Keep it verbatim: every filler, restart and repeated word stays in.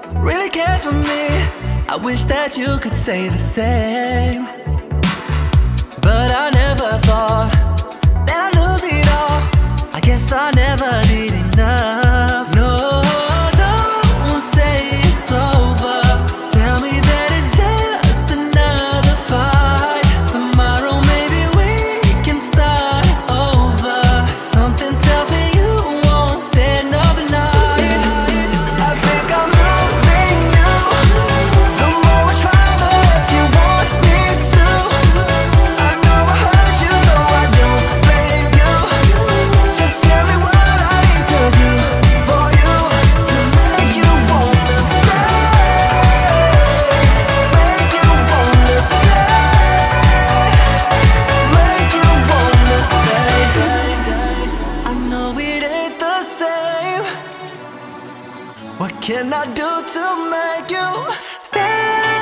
really cared for me. I wish that you could say the same, but I never thought that I'd lose it all. I guess I never did enough. No, don't say it's over. Tell me that it's just another fight. Tomorrow maybe we can start over. Something tells me you won't stay another night. I think I'm losing you. The more I try, the less you want me to. I know I hurt you, so I don't blame you. Just tell me what I need to do for you to make you wanna stay. Make you wanna stay. Make you wanna stay. I know it ain't the same. What can I do to make you stay?